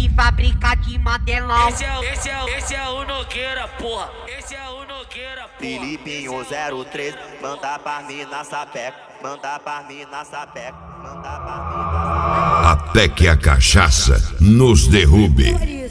fábrica de Mandelão. Esse é o Nogueira, porra. Esse é o Nogueira, porra. Filipinho 03, manda pra mim na sapeca, manda pra mim na sapeca, manda pra mim na sapeca. Até que a cachaça nos derrube.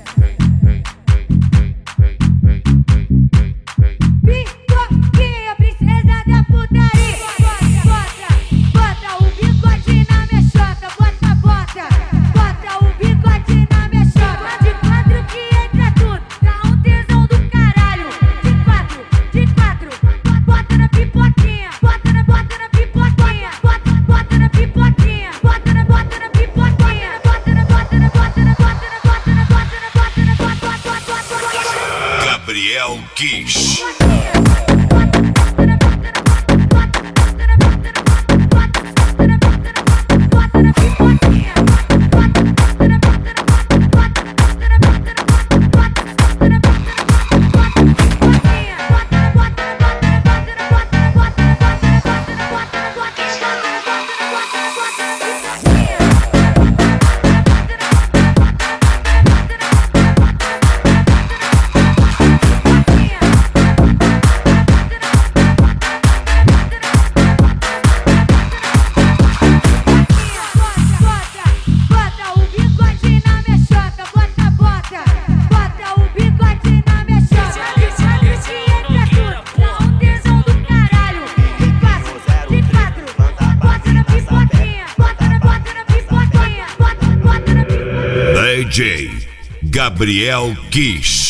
Gabriel Kiss. DJ Gabriel Kiss.